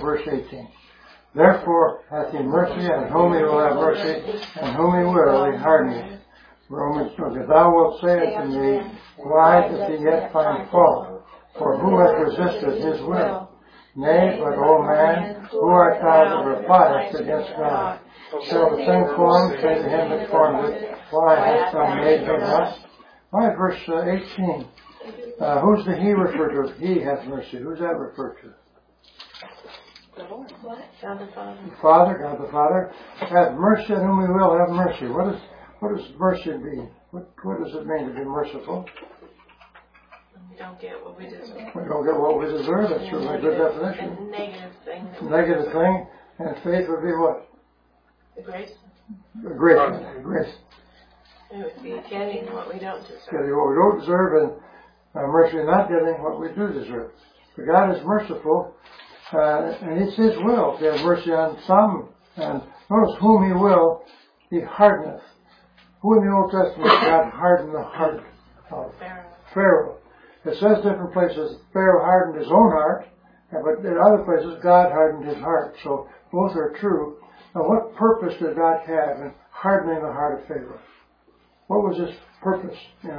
verse 18. Therefore hath he mercy on whom he will have mercy, and whom he will he harden. Romans 20. Thou wilt say unto me, why doth he yet find fault? For who hath resisted his will? Nay, but, O man, who art thou that repliest against God? Shall the same form say to him that formed it, why hast thou made me thus? Why, verse 18. Who's the he referred to? He hath mercy. Who's that referred to? The Lord. What? God the Father. Father, God the Father. Have mercy on whom we will have mercy. What does mercy mean? What does it mean to be merciful? We don't get what we deserve. We don't get what we deserve. That's a good definition. A negative thing. Negative thing. And faith would be what? The grace. Grace. It would be getting what we don't deserve. Getting what we don't deserve, and mercy not getting what we do deserve. For God is merciful, and it's His will to have mercy on some. And notice whom He will, He hardeneth. Who in the Old Testament God hardened the heart of? Pharaoh. It says different places Pharaoh hardened his own heart, but in other places God hardened his heart. So both are true. Now what purpose did God have in hardening the heart of Pharaoh? What was his purpose,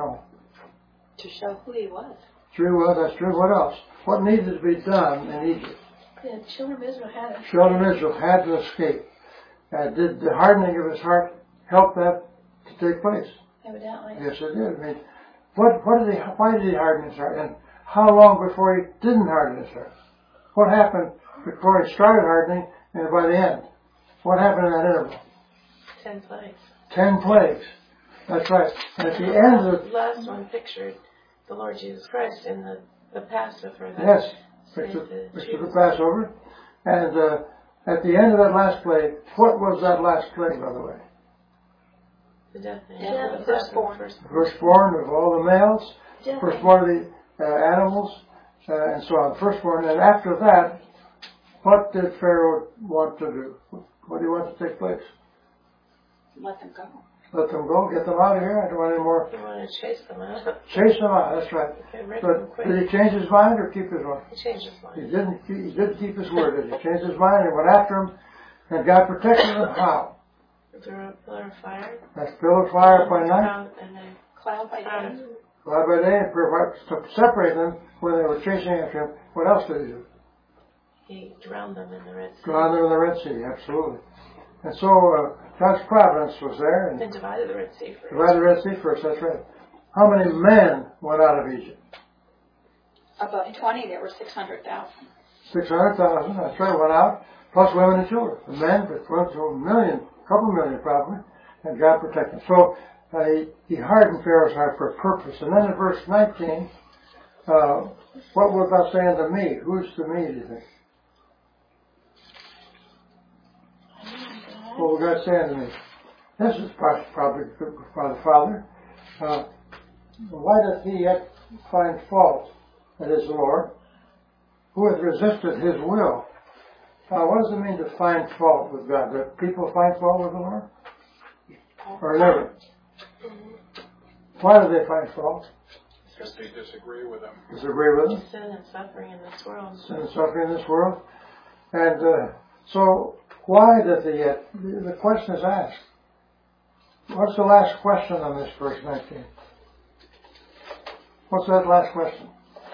To show who he was. True, well, that's true. What else? What needed to be done in Egypt? The children of Israel had to escape. Children of Israel had to escape. Did the hardening of his heart help that to take place? Evidently. Yes, it did. I mean, why did he harden his heart? And how long before he didn't harden his heart? What happened before he started hardening and by the end? What happened in that interval? 10 plagues. 10 plagues. That's right. And at the end of the last one pictured the Lord Jesus Christ in the Passover. Yes, picture the Passover. And at the end of that last plague, what was that last plague, by the way? The death of the firstborn. Firstborn of all the males, Death. firstborn of the animals, and so on. Firstborn. And after that, what did Pharaoh want to do? What did he want to take place? Let them go. Let them go, get them out of here. I don't want any more. He wanted to chase them out. Chase them out. That's right. But did he change his mind or keep his word? He changed his mind. He didn't keep his word. Did he change his mind and went after him? And God protected them. How? Through a pillar of fire. That's pillar of fire by night. And then Cloud by day. Cloud by day, and to separate them when they were chasing after him. What else did he do? He drowned them in the Red Sea. Drowned them in the Red Sea, absolutely. And so God's providence was there. And divided the Red Sea first. Divided the Red Sea first, that's right. How many men went out of Egypt? Above 20, there were 600,000. 600,000, that's right, went out, plus women and children. The men, but went to a million, couple million probably, and God protected them. So he hardened Pharaoh's heart for a purpose. And then in verse 19, what was God saying to me? Who's the me, do you think? What was God saying to me? This is probably by the Father. Why doth he yet find fault? That is the Lord, who hath resisted his will. What does it mean to find fault with God? Do people find fault with the Lord? Or never? Why do they find fault? Because they disagree with him. Disagree with him? Sin and suffering in this world. Sin and suffering in this world. And so, why doth he yet? The question is asked. What's the last question on this verse 19? What's that last question?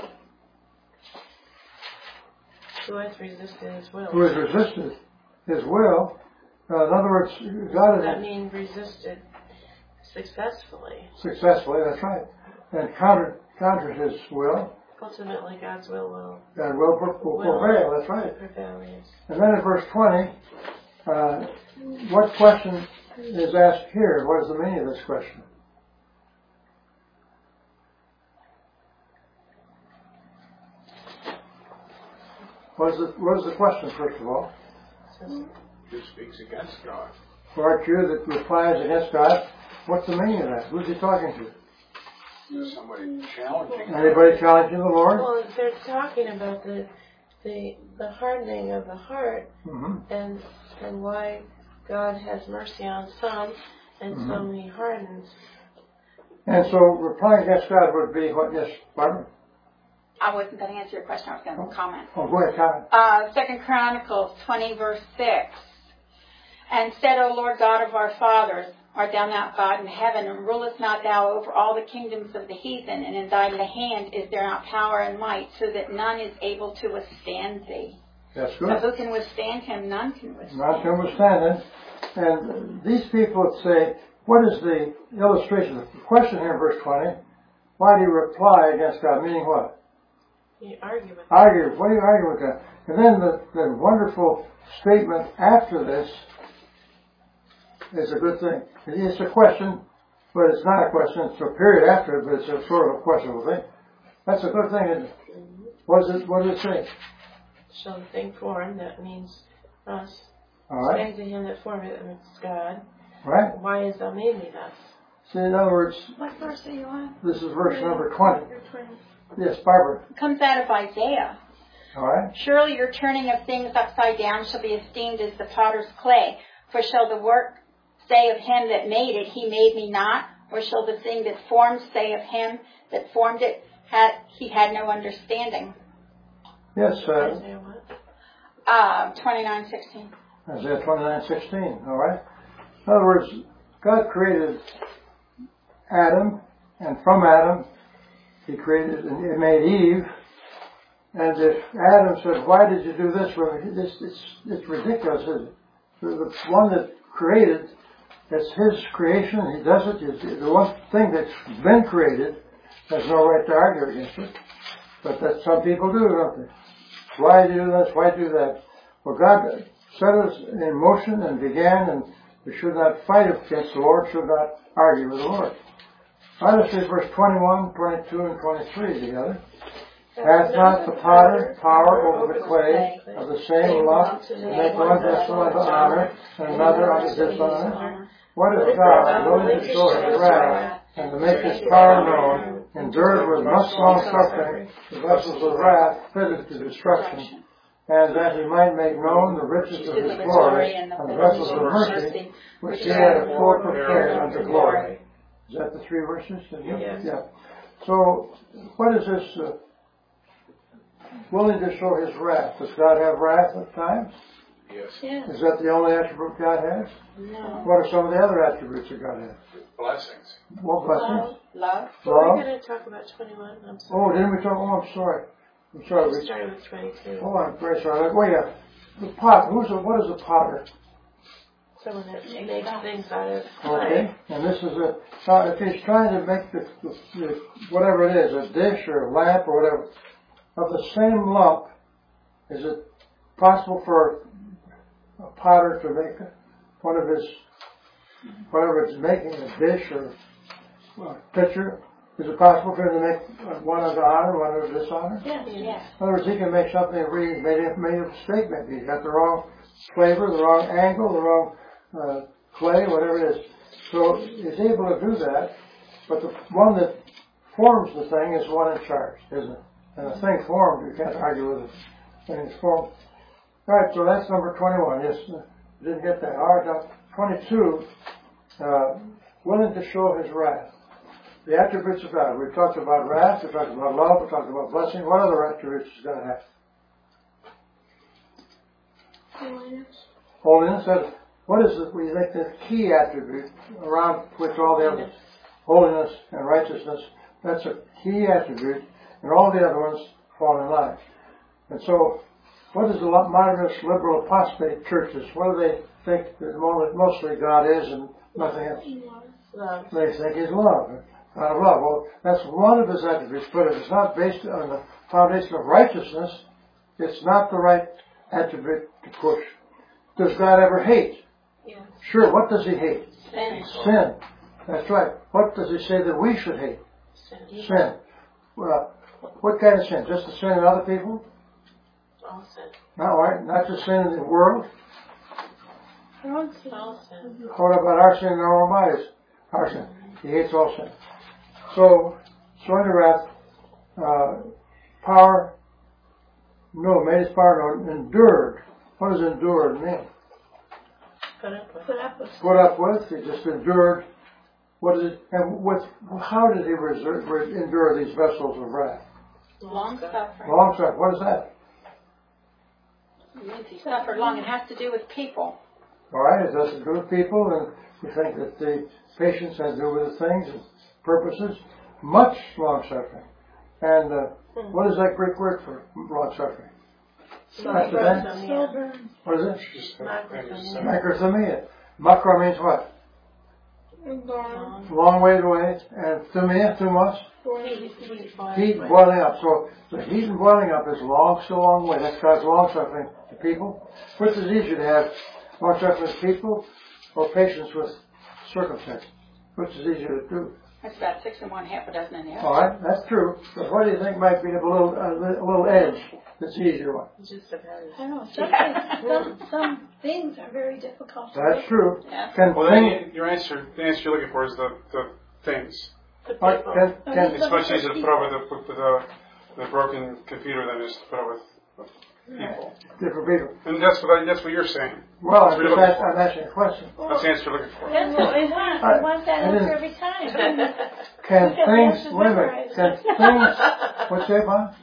Who has resisted his will? Who has resisted his will? In other words, God has... That means resisted successfully. Successfully, that's right. And countered his will. Ultimately, God's will God will prevail, that's right. Prevail, yes. And then in verse 20, what question is asked here? What is the meaning of this question? What is the question, first of all? Who speaks against God? For our Jew that replies against God, what's the meaning of that? Who's he talking to? Is somebody challenging? Anybody challenging the Lord? Well, they're talking about the hardening of the heart, and why God has mercy on some and some He hardens. And so replying against God would be what? Yes, pardon? I wasn't going to answer your question. I was going to comment. Oh, go ahead, comment. 2 Chronicles 20, verse 6. And said, O Lord God of our fathers, art thou not God in heaven, and rulest not thou over all the kingdoms of the heathen? And in thy hand is there not power and might, so that none is able to withstand thee? That's good. So who can withstand him? None can withstand him. None can withstand him. And these people say, what is the illustration? The question here in verse 20, why do you reply against God? Meaning what? You argue with God. Argue. What do you argue with God? And then the wonderful statement after this is a good thing. It's a question, but it's not a question. It's a period after it, but it's a sort of a questionable thing. That's a good thing, isn't it? What does it say? Shall the thing form, that means us. All right. Say to him that formed it, and it's God. Right. Why has thou made me thus? See, in other words, What verse are you on? this is verse number 20. 20. Yes, Barbara. It comes out of Isaiah. All right. Surely your turning of things upside down shall be esteemed as the potter's clay. For shall the work say of him that made it, he made me not? Or shall the thing that formed say of him that formed it, he had no understanding? Yes, Isaiah what? 29:16. Isaiah 29:16. All right. In other words, God created Adam, and from Adam, He created and He made Eve. And if Adam said, "Why did you do this for me?" It's ridiculous, isn't it? The one that created, it's His creation. He does it. The one thing that's been created has no right to argue against it. But that some people do, don't they? Why do you do this? Why do that? Well, God set us in motion and began, and we should not fight against the Lord, should not argue with the Lord. Let us read verse 21, 22, and 23 together. Hath not the potter power over the clay of the same lump to make one vessel unto honor and another unto dishonor? What if God, willing to show His wrath and to make His power known, endured with much long suffering the vessels of wrath fitted to destruction, and that He might make known the riches of His glory and the vessels of mercy which He had afore prepared unto glory? Is that the three verses? Yes. Yeah. So, what is this? Willing to show His wrath. Does God have wrath at times? Yes. Yes. Is that the only attribute God has? No. What are some of the other attributes that God has? Blessings. What blessings? Love. We're going to talk about 21. I'm sorry. Oh, didn't we talk? Oh, I'm sorry. I'm sorry. We started with 22. Oh, I'm very sorry. Oh, yeah. The pot. What is a potter? Someone that makes things out of Okay. clay. And this is if he's trying to make the whatever it is, a dish or a lamp or whatever, of the same lump, is it possible for a potter to make one of his, whatever it's making, a dish or a pitcher, is it possible for him to make one of honor, one of dishonor? Yes. Yes. In other words, he can make something really made of mistake maybe. He's got the wrong flavor, the wrong angle, the wrong clay, whatever it is. So he's able to do that, but the one that forms the thing is the one in charge, isn't it? And the thing formed, you can't argue with it. And it's formed. All right, so that's number 21. Yes, didn't get that. All right, now 22, willing to show His wrath. The attributes of God. We've talked about wrath, we've talked about love, we've talked about blessing. What other attributes does God have? Holiness. What is it, we think, the key attribute around which all the others, holiness and righteousness, that's a key attribute, and all the other ones fall in line. And so, what is the modernist liberal apostate churches? What do they think that mostly God is and nothing else? Love. They think He's love. Out of love. Well, that's one of His attributes, but if it's not based on the foundation of righteousness, it's not the right attribute to push. Does God ever hate? Yes. Sure, what does He hate? Sin. Sin. That's right. What does He say that we should hate? Sin. Sin. Well, what kind of sin? Just the sin in other people? All sin. No, right? Not just sin in the world? All sin. What about our sin in our own bodies? Our sin. He hates all sin. So, showing the wrath, power, no, made His power known, endured. What does endured mean? Put up with. Put up with. He just endured. What is it? And how did He endure these vessels of wrath? Long suffering. Long suffering. What is that? It means he suffered long. It has to do with people. All right, it has to do with people, and we think that the patience has to do with the things and purposes. Much long suffering. And what is that Greek word for long suffering? Macrothumia. What is it? Macrothumia. Macrothumia. Makro means what? Long way away. And thumia, thumos? Heat boiling up. So the heat and boiling up is still a long way. That's God's long suffering to people. Which is easier to have? Long suffering with people or patience with circumstances? Which is easier to do? That's about 6 and 1/2 a dozen in there. All right, that's true. But what do you think might be a little edge that's the easier one? Just depends. I don't know. Some things are very difficult. That's true. Yeah. Well, then your answer, the answer you're looking for is the things. The people. It's much easier to put up with the broken computer than it is to put up with people. Different people. And that's what you're saying. Well, That's what you're looking for. I'm asking a question. That's the answer you're looking for. That's what we want. We want that answer every time. Can We've got things, answers wait a minute, memorized. can things, what's that, Bob?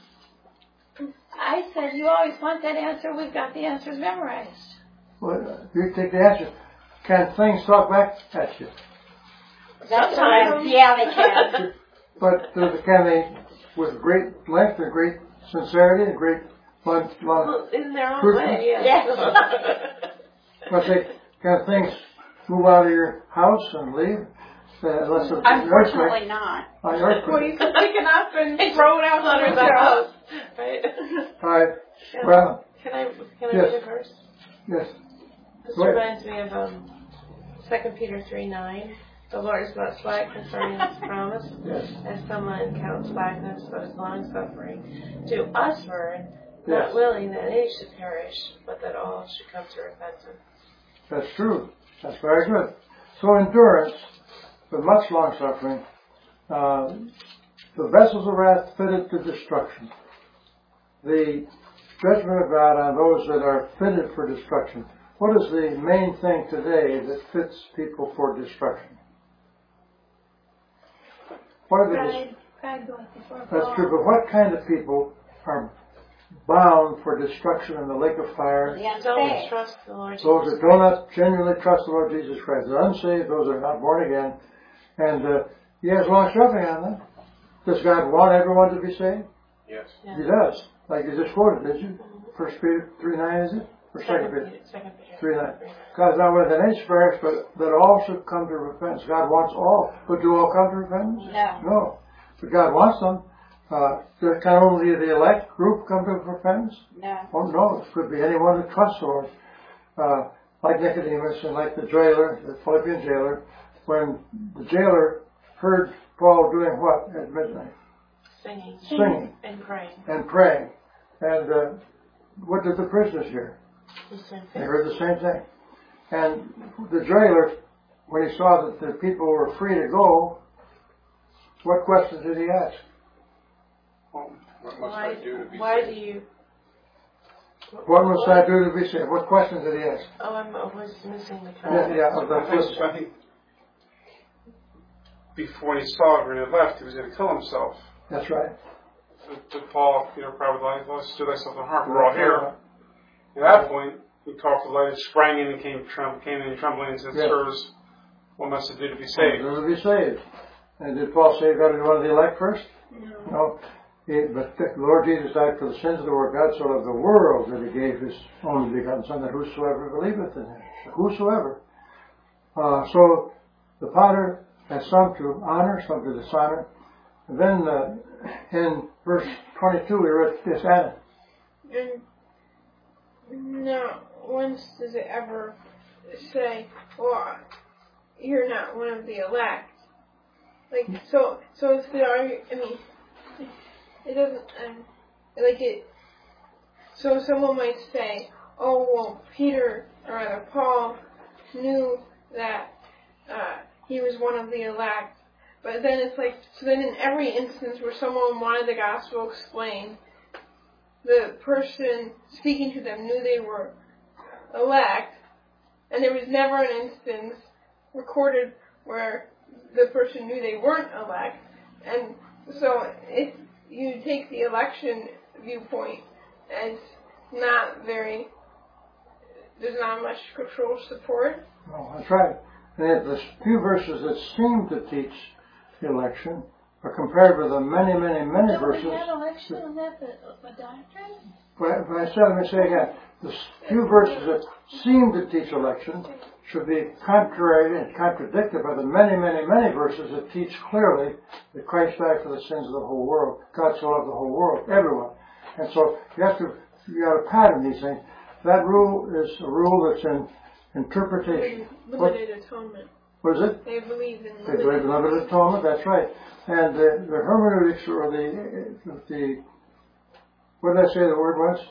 I said you always want that answer. We've got the answers memorized. Well, you take the answer. Can things talk back at you? Sometimes, yeah, they can. But can they, with great length and great sincerity and great fun, Well, in their own Truthful. way, yes. but can things move out of your house and leave? Unless it's an Unfortunately not. An Well, earthquake. you can pick it up and throw it out Under on the house. Right? All right. Well, Can I yes. read a verse? yes. This Go ahead. reminds me of 2 Peter 3:9. The Lord is not slack concerning His promise, Yes. as some men count slackness, but is long suffering to usward, Yes. not willing that any should perish, but that all should come to repentance. That's true. That's very good. So endurance, with much long suffering, the vessels of wrath fitted to destruction. The judgment of God on those that are fitted for destruction. What is the main thing today that fits people for destruction? What are the Pride goes before That's fall. true, but what kind of people are bound for destruction in the lake of fire? The Don't unsaved. trust the Lord Those Jesus that do not genuinely trust the Lord Jesus Christ. They're unsaved, those that are not born again. And He has long suffering on them. Does God want everyone to be saved? Yes. Yeah. He does. Like you just quoted, did you? 1 Peter 3:9, is it? Or 2 Peter 3:9. God is not willing that any should perish, but that all should come to repentance. God wants all. But do all come to repentance? No. No. But God wants them. Can only the elect group come to repentance? No. Oh no, it could be anyone who trusts the Lord. Like Nicodemus and like the jailer, the Philippian jailer, when the jailer heard Paul doing what at midnight? Singing and praying. and praying. And what did the prisoners hear? They heard the same thing. And the jailer, when he saw that the people were free to go, what questions did he ask? Well, what must I do to be Why saved? do you? What must I do to be saved? What questions did he ask? Oh, I was missing the Yeah, context. yeah, of the I think before he saw it when he left, he was going to kill himself. That's right. To Paul, probably like, let's do thyself no harm. We're all here. At that point, he called for the light, sprang in and came in trembling and said, Yes. Sirs, what must I do to be saved? To be saved. And did Paul say God is one of the elect first? No. But the Lord Jesus died for the sins of the world. God so loved the world that He gave His only begotten Son, that whosoever believeth in Him. Whosoever. So the potter has some to honor, some to dishonor. And then in verse 22 we read this, Anna. Not once does it ever say, well, you're not one of the elect. Like, so it's the argument, I mean, it doesn't, like it, so someone might say, oh, well, Peter, or rather Paul, knew that he was one of the elect. But then it's like, so then in every instance where someone wanted the gospel explained, the person speaking to them knew they were elect, and there was never an instance recorded where the person knew they weren't elect. And so you take the election viewpoint as not very, there's not much scriptural support. No, that's right. And the few verses that seem to teach election are compared with the many, many, many verses. Don't we have election on that, the doctrine? But I said, let me say again, the few verses that seem to teach election should be contrary and contradicted by the many, many, many verses that teach clearly that Christ died for the sins of the whole world. God so loved the whole world, everyone. And so you got to pattern these things. That rule is a rule that's in interpretation. Limited atonement. What is it? They believe in They believe in limited atonement, that's right. And the hermeneutics, or the what did I say the word was?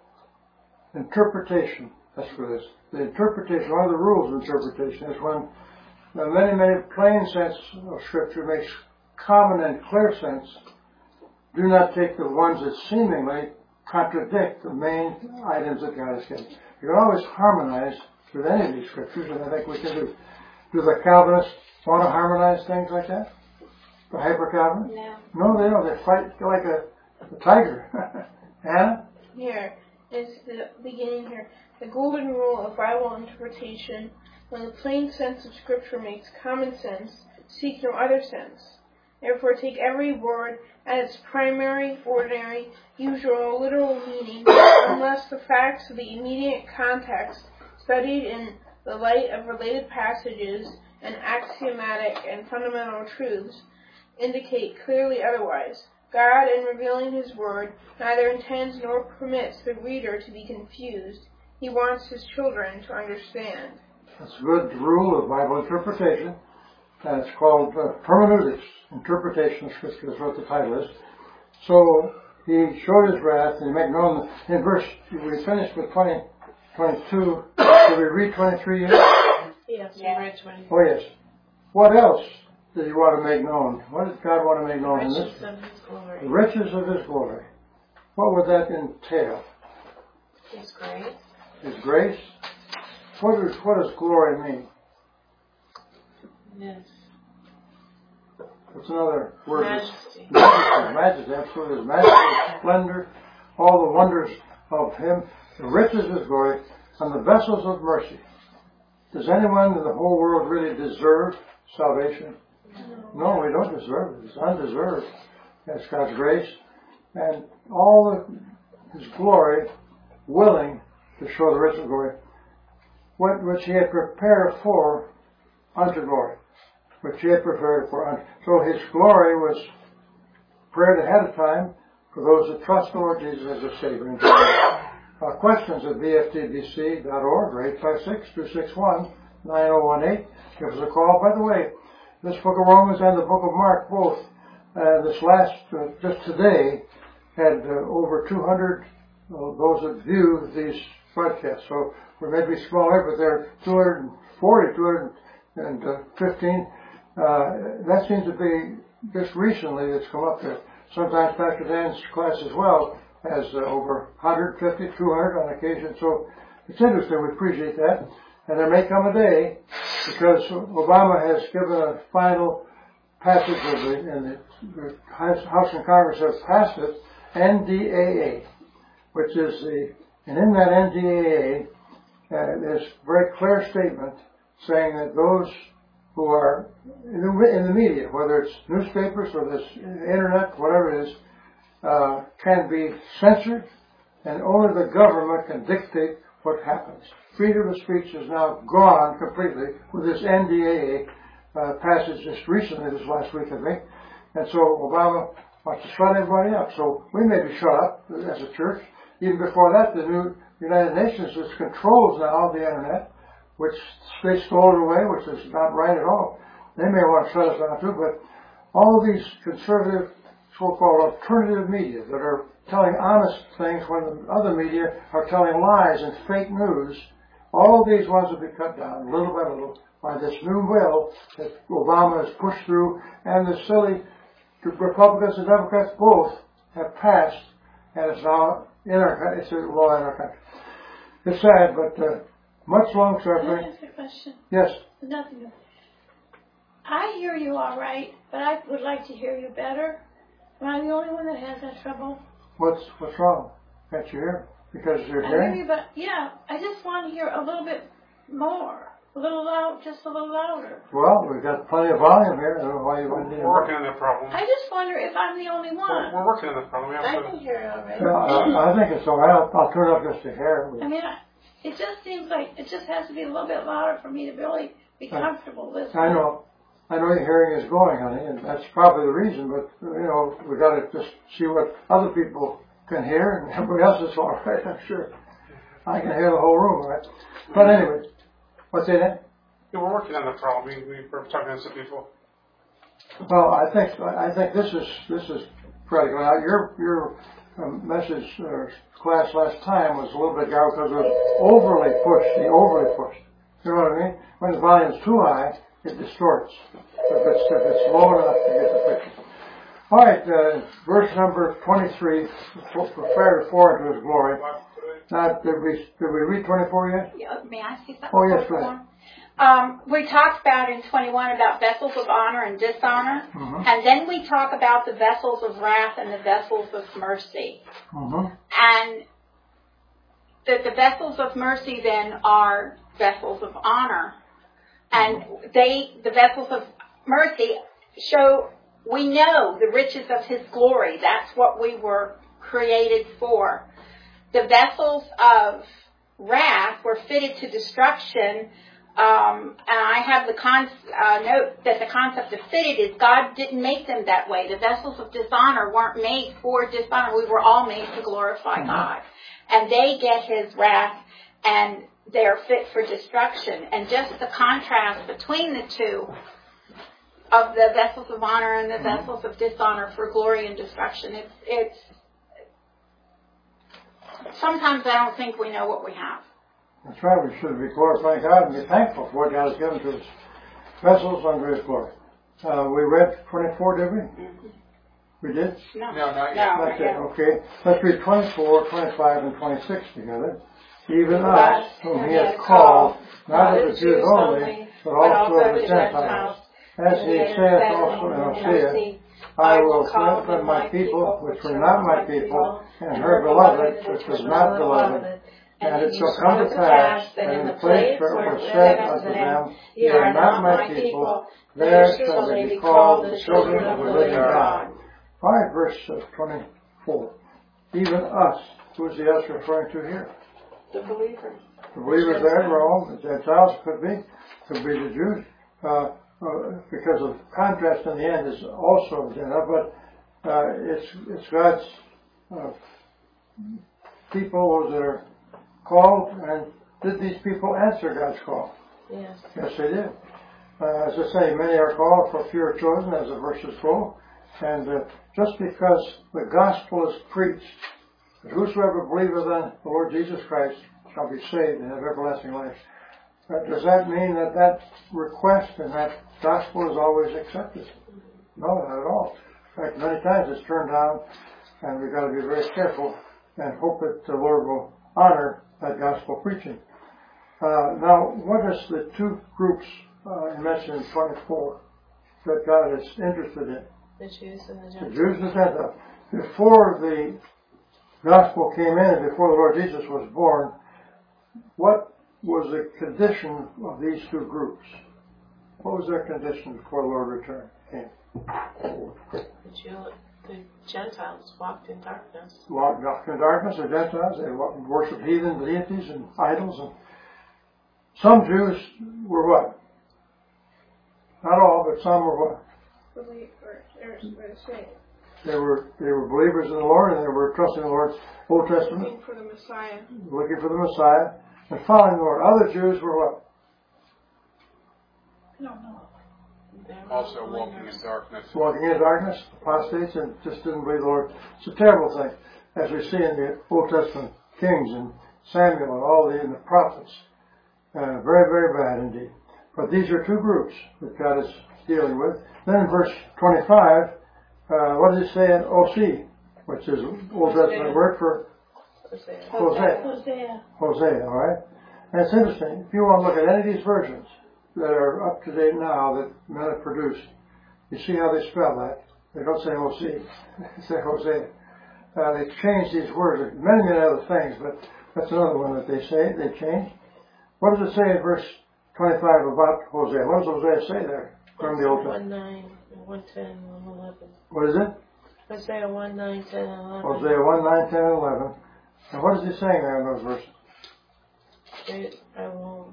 Interpretation. That's what it is. The interpretation, one of the rules of interpretation is when the many, many plain sense of Scripture makes common and clear sense, do not take the ones that seemingly contradict the main items that God has given. You can always harmonize with any of these Scriptures, and I think we can do. Do the Calvinists want to harmonize things like that? The hyper-Calvinists? No, they don't. They fight like a tiger. Anna? Here is the beginning here. The golden rule of Bible interpretation: when the plain sense of Scripture makes common sense, seek no other sense. Therefore take every word at its primary, ordinary, usual, literal meaning, unless the facts of the immediate context, studied in the light of related passages and axiomatic and fundamental truths, indicate clearly otherwise. God, in revealing His Word, neither intends nor permits the reader to be confused. He wants His children to understand. That's a good rule of Bible interpretation. And it's called hermeneutics, interpretation of Scripture. That's what the title is. So He showed His wrath, and He made known in verse. We finished with 22. Did we read 23 yet? Yes, we read 23. Oh yes. What else did He want to make known? What did God want to make known in this? Riches of His glory. The riches of His glory. What would that entail? His grace. His grace? What does glory mean? Yes. What's another word? Majesty. Majesty, absolutely. His majesty, splendor, all the wonders of Him, the riches of His glory, and the vessels of mercy. Does anyone in the whole world really deserve salvation? No, we don't deserve it. It's undeserved. That's God's grace. And all His glory, willing to show the riches of glory, which He had prepared for unto glory. Which He had prepared for unto. So His glory was prepared ahead of time for those that trust the Lord Jesus as their Savior. Questions at bftbc.org or 856-261-9018. Give us a call. By the way, this book of Romans and the book of Mark both, this last, just today, had over 200 those that view these broadcasts. So we may be smaller, but they're 240, 215. That seems to be just recently that's come up there. Sometimes Pastor Dan's class as well has over 150, 200 on occasion. So it's interesting. We appreciate that. And there may come a day, because Obama has given a final passage of it, and the House and Congress have passed it, NDAA, which is and in that NDAA, there's a very clear statement saying that those who are in the media, whether it's newspapers or this internet, whatever it is, can be censored, and only the government can dictate what happens. Freedom of speech is now gone completely with this NDAA passage just recently, this last week, I think. And so Obama wants to shut everybody up. So we may be shut up as a church. Even before that, the new United Nations, which controls now the internet, which they stole it away, which is not right at all. They may want to shut us down too, but all these conservative, so-called alternative media that are telling honest things when the other media are telling lies and fake news, all these ones will be cut down little by little by this new bill that Obama has pushed through, and the silly Republicans and Democrats both have passed, and it's now it's a law in our country. It's sad, but much long Can I suffering. ask a question? Yes. Nothing. I hear you all right, but I would like to hear you better. Am I the only one that has that trouble? What's wrong? Can't you hear? Because you're I hear hearing? you, but yeah, I just want to hear a little bit more. A little loud, just a little louder. Well, we've got plenty of volume here. I don't know why you wouldn't need We're working on that problem. I just wonder if I'm the only one. We're working on that problem. We have I to. can hear it already. I think it's all right. I'll turn up just a hair. I mean, it just seems like it just has to be a little bit louder for me to really be comfortable listening. I know your hearing is going, honey, and that's probably the reason, but, we got to just see what other people can hear, and everybody else is all right, I'm sure. I can hear the whole room, right? But anyway, what's in it? Yeah, we're working on that problem. We're talking to some people. Well, I think this is critical. Now, your message class last time was a little bit down because of overly pushed. You know what I mean? When the volume's too high, it distorts. If it's low enough to get the picture. All right, verse number 23. Prepare for into His glory. Now, did we read 24 yet? Yeah, may I see something? Oh yes, go ahead. We talked about in 21 about vessels of honor and dishonor, and then we talk about the vessels of wrath and the vessels of mercy. And the vessels of mercy then are vessels of honor, and the vessels of mercy show we know the riches of His glory. That's what we were created for. The vessels of wrath were fitted to destruction. And I have the note that the concept of fitted is God didn't make them that way. The vessels of dishonor weren't made for dishonor. We were all made to glorify God. And they get His wrath and they're fit for destruction. And just the contrast between the two of the vessels of honor and the vessels of dishonor for glory and destruction, it's sometimes I don't think we know what we have. That's right, we should be glorifying God and be thankful for what God has given to His vessels under His glory. We read 24, did we? We did? No, not yet. Not yet, okay. Let's read 24, 25, and 26 together. Even us, whom He has called, not of the Jews only, but also of the Gentiles. As He saith also in Hosea, I will strengthen my people, which were not my people, and her beloved, which was not beloved. And it shall come to pass that in the place where it was said unto them, Ye are not my people, there shall they be called the children of the living God. All right, verse 24. Even us. Who is the us referring to here? The believers. The believers there in Rome, the Gentiles could be the Jews. Because of contrast in the end is also Gentile, but it's God's people, those that are called, and did these people answer God's call? Yes. Yes, they did. As I say, many are called, for few are chosen, as the verses go. And just because the gospel is preached, that whosoever believeth on the Lord Jesus Christ shall be saved and have everlasting life. Does that mean that request and that gospel is always accepted? No, not at all. In fact, many times it's turned down, and we've got to be very careful and hope that the Lord will honor that gospel preaching. Now, what is the two groups mentioned in 24 that God is interested in? The Jews and the The Gentiles. Jews and the Gentiles. Before the gospel came in and before the Lord Jesus was born, what was the condition of these two groups? What was their condition before the Lord returned? The Gentiles walked in darkness. Walked in darkness, the Gentiles, they worshipped heathen deities and idols. And some Jews were what? Not all, but some were what? They were believers in the Lord, and they were trusting the Lord's Old Testament. Looking for the Messiah. Looking for the Messiah. And following the Lord. Other Jews were what? No. Also walking in darkness. Walking in darkness, apostates, and just didn't believe the Lord. It's a terrible thing, as we see in the Old Testament kings and Samuel and all the prophets. Very, very bad indeed. But these are two groups that God is dealing with. Then in verse 25, what does it say in OC, which is Old Testament word for Hosea, all right? And it's interesting. If you want to look at any of these versions that are up to date now that men have produced, you see how they spell that. They don't say Hosea. They say Hosea. They change these words. Many other things, but that's another one that they say. They change. What does it say in verse 25 about Hosea? What does Hosea say there from the Old Testament? 1:9, 1:10, 1:11. What is it? Hosea 1:9, 10, and 11. Hosea 1:9, 10, and 11. And what is he saying there in those verses? I won't.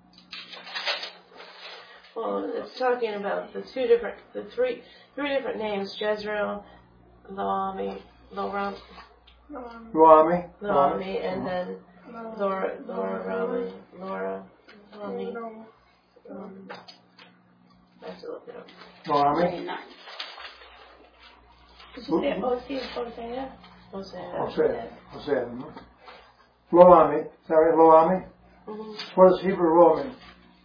Well, it's talking about the three different names: Jezreel, Lo-Ami, and then Laura, Rami. I have to look it up. Lo-Ami? Did you say Hosea? Hosea. Lo-Ami. Is that right? Lo-Ami? Mm-hmm. What does Hebrew Lo mean?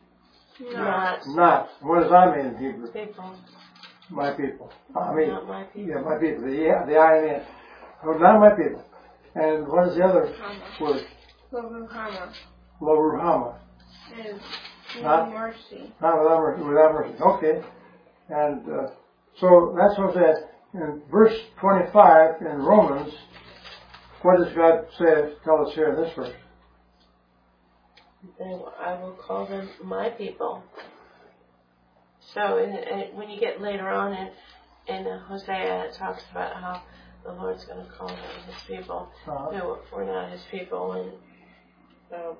Not. What does I mean in Hebrew? People. My people. I mean, Not my people. yeah, my people. The I and N. Oh, not my people. And what is the other word? Lo-Ruhama. And Not mercy. Not without mercy. Okay. And so that's Hosea. In verse 25 in Romans, what does God say? Tell us here in this verse. I will call them my people. So when you get later on in Hosea, it talks about how the Lord's going to call them His people. No, we're not His people, and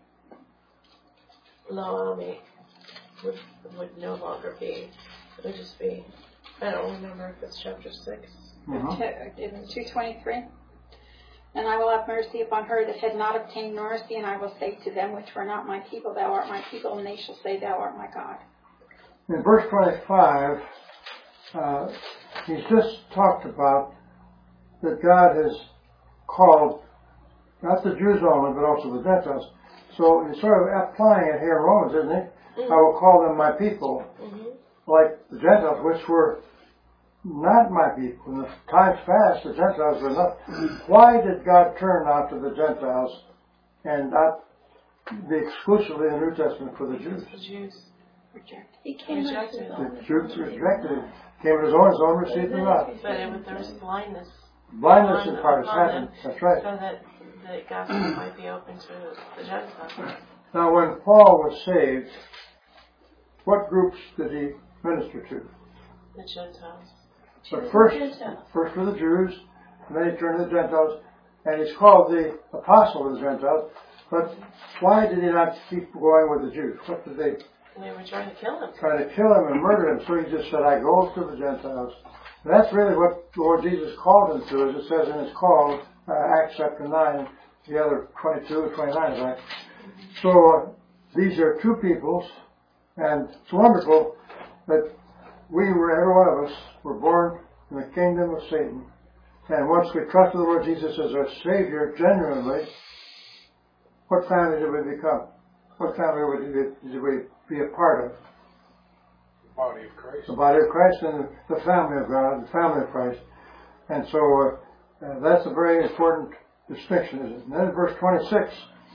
Lo-Ami would no longer be. It would just be. I don't remember if it's chapter 6. It's 2:23. And I will have mercy upon her that had not obtained mercy, and I will say to them which were not my people, Thou art my people, and they shall say, Thou art my God. In verse 25, he's just talked about that God has called not the Jews only, but also the Gentiles. So he's sort of applying it here in Romans, isn't he? I will call them my people, like the Gentiles, which were not my people. In the times past, the Gentiles were not. Why did God turn now to the Gentiles and not be exclusively in the New Testament for the Jews? The Jews rejected. He came Rejected. The Jews rejected him. Came to his own received him not. But there was blindness. Blindness in part has happened. That's right. So that the gospel might be open to the Gentiles. Now, when Paul was saved, what groups did he minister to? The Gentiles. But first were the Jews, and then he turned to the Gentiles, and he's called the apostle of the Gentiles. But why did he not keep going with the Jews? What did they? They were trying to kill him. Trying to kill him and murder him. So he just said, I go to the Gentiles. And that's really what the Lord Jesus called him to, as it says in his call, Acts chapter 9, the other 22 or 29, right? So these are two peoples, and it's wonderful that every one of us, were born in the kingdom of Satan. And once we trusted the Lord Jesus as our Savior genuinely, what family did we become? What family did we be a part of? The body of Christ. The body of Christ and the family of God, the family of Christ. And so that's a very important distinction, isn't it? And then in verse 26,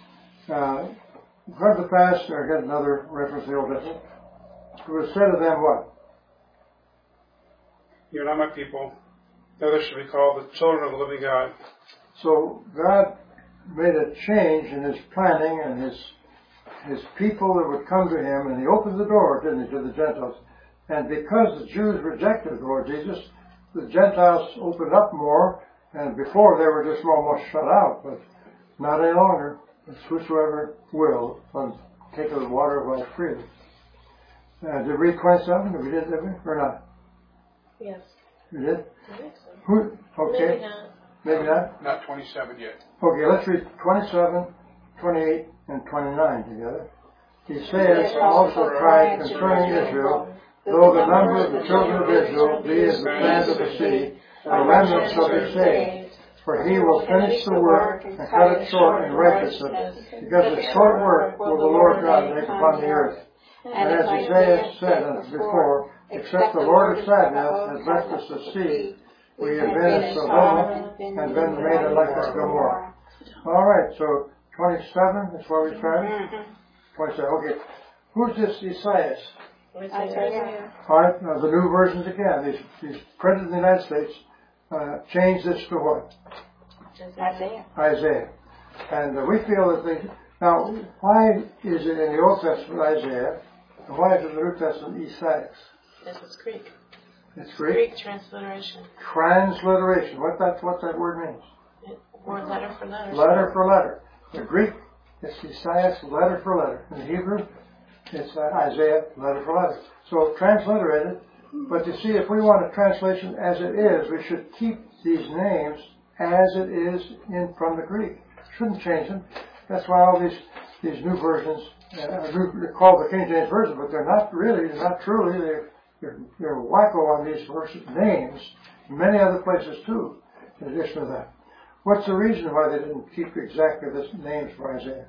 come to pass, or get another reference to the Old Testament. It was said of them what? You're not my people. The others should be called the children of the living God. So God made a change in His planning and His people that would come to Him, and He opened the door, didn't He, to the Gentiles. And because the Jews rejected the Lord Jesus, the Gentiles opened up more, and before they were just almost shut out, but not any longer. It's whosoever will, take of the water of life freely. Did we read 27? Did we, did we? Or not? Yes. You did? I think so. Who? Okay. Maybe not. Maybe not? Not 27 yet. Okay, let's read 27, 28, and 29 together. He says, also cried concerning Israel, though the number of the children of Israel be as the sand of the sea, a remnant shall be saved. For He will finish the work and cut it short in righteousness, because a short work will the Lord God make upon the earth. And as Isaiah said before, except the Lord of Sabaoth has left us a sea, we have been as Sodom and been made like a Gomorrah. All right, so 27 is where we started? 27, okay. Who's this Esaias? Isaiah. All right, now the new versions again, these printed in the United States, change this to what? Isaiah. Isaiah. And we feel that they, now, why is it in the Old Testament Isaiah, and why is it in the New Testament Esaias? This is Greek. It's Greek. Greek transliteration. Transliteration. What that word means? Or letter for letter. Letter for letter. The Greek, it's Esaias, letter for letter. In the Hebrew, it's Isaiah, letter for letter. So transliterated. But you see, if we want a translation as it is, we should keep these names as it is from the Greek. Shouldn't change them. That's why all these new versions they're called the King James Version, but they're not really, they're not truly. They're wacko on these verses names. Many other places too. In addition to that, what's the reason why they didn't keep exactly the names for Isaiah?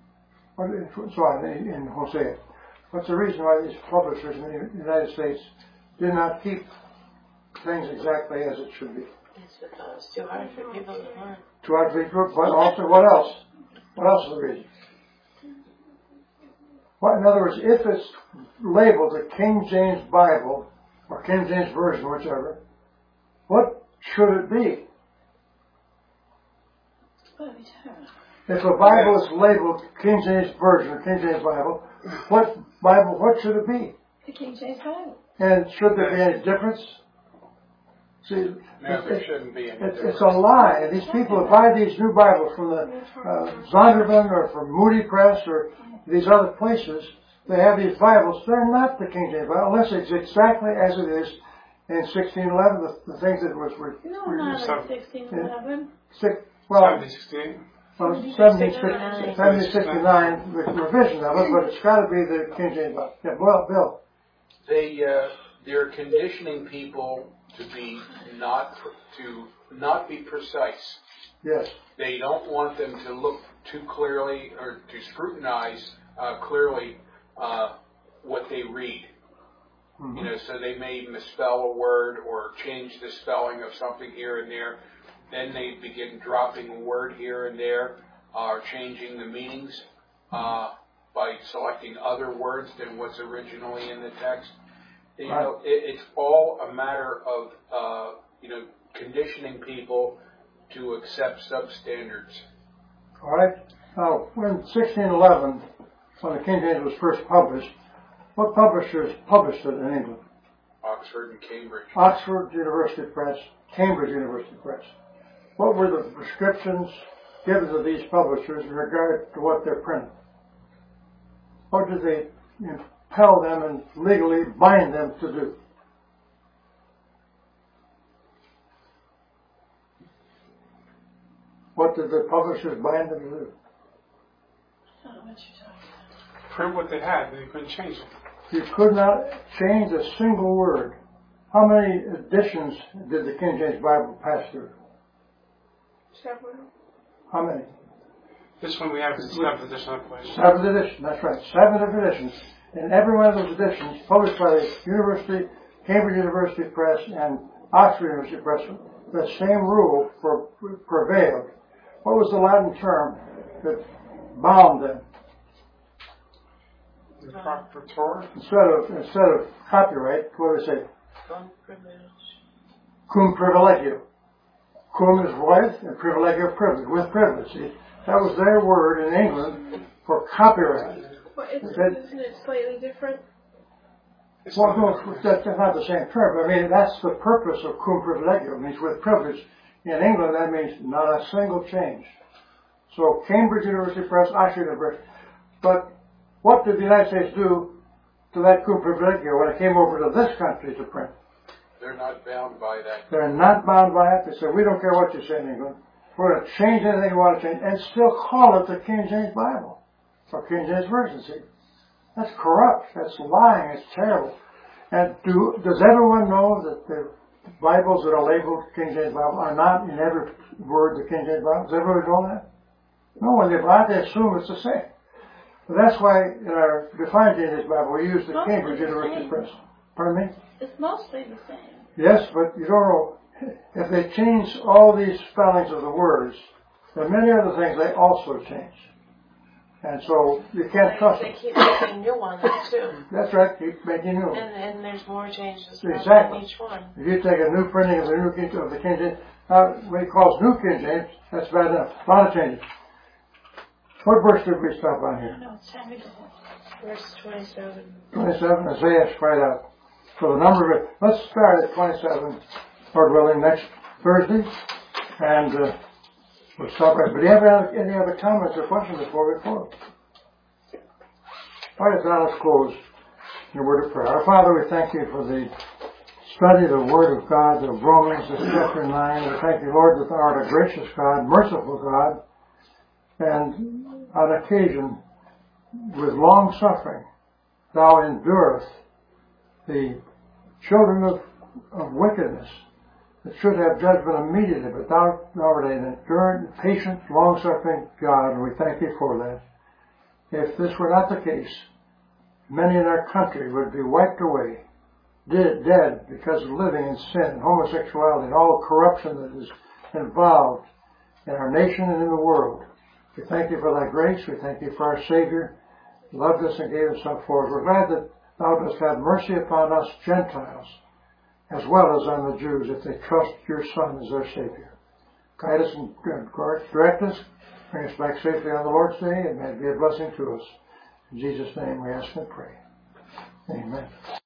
In Hosea. What's the reason why these publishers in the United States did not keep things exactly as it should be? It's too hard for people to learn. Too hard for people, but also what else? What else is the reason? Well, in other words, if it's labeled the King James Bible or King James Version, whichever, what should it be? If a Bible is labeled King James Version or King James Bible, what should it be? The King James Bible. And should there be any difference? See, no, there shouldn't be any difference. It's a lie. And these people that buy these new Bibles from the Zondervan or from Moody Press or these other places, they have these Bibles. They're not the King James Bible, unless it's exactly as it is in 1611. The things that was No, not in 1611. 1769, the revision of it, but it's got to be the King James Bible. Yeah, well, Bill. They're conditioning people to not be precise. Yes. They don't want them to look too clearly or to scrutinize clearly what they read. Mm-hmm. You know, so they may misspell a word or change the spelling of something here and there. Then they begin dropping a word here and there, or changing the meanings by selecting other words than what's originally in the text. You know, it's all a matter of conditioning people to accept substandards. All right. Now, when 1611, when the King James was first published, what publishers published it in England? Oxford and Cambridge. Oxford University Press, Cambridge University Press. What were the prescriptions given to these publishers in regard to what they're printing? What did they impel them and legally bind them to do? What did the publishers bind them to do? I don't know what you're talking about. Print what they had, they couldn't change it. You could not change a single word. How many editions did the King James Bible pass through? 7. How many? This one we have is 7th edition of place. 7th edition, that's right. 7 editions. And every one of those editions, published by the University, Cambridge University Press and Oxford University Press, the same rule prevailed. What was the Latin term that bound them? The procurator. Instead of copyright, what do they say? Cum privilegio. Cum is with, and privilegio privilege, with privilege. See, that was their word in England for copyright. But isn't it slightly different? Well, no, that's not the same term. I mean, that's the purpose of cum privilegio. It means with privilege. In England, that means not a single change. So, Cambridge University Press, Oxford University. But what did the United States do to that cum privilegio when it came over to this country to print? They're not bound by that. They're not bound by it. They say, we don't care what you say in England. We're going to change anything you want to change and still call it the King James Bible or King James Version. See, that's corrupt. That's lying. It's terrible. And does everyone know that the Bibles that are labeled King James Bible are not in every word the King James Bible? Does everybody know that? No, when they buy it, they assume it's the same. But that's why in our Defined King James Bible we use the Cambridge University Press. Pardon me? It's mostly the same. Yes, but you don't know. If they change all these spellings of the words, there are many other things they also change. And so you can't trust They them. keep making new ones too. That's right, keep making new. And there's more changes Exactly. in each one. If you take a new printing of the new King of the King James, what he calls New King James, that's bad enough. A lot of changes. What verse did we stop on here? No, it's time to go. Verse 27. 27, Isaiah cried out for the number of it. Let's start at 27, Lord willing, next Thursday, and we'll stop right. But do you have any other comments or questions before we close? All right, now let's close in a word of prayer. Our Father, we thank you for the study of the Word of God, of Romans, this chapter 9. We thank you, Lord, that thou art a gracious God, merciful God, and on occasion, with long suffering, thou endurest the children of wickedness that should have judgment immediately, but thou art an enduring, patient, long-suffering God, and we thank you for that. If this were not the case, many in our country would be wiped away, dead because of living in sin and homosexuality and all the corruption that is involved in our nation and in the world. We thank you for thy grace. We thank you for our Savior, who loved us and gave himself for us. We're glad that thou dost have mercy upon us Gentiles, as well as on the Jews, if they trust your Son as their Savior. Guide us and direct us. Bring us back safely on the Lord's Day, and may it be a blessing to us. In Jesus' name we ask and pray. Amen.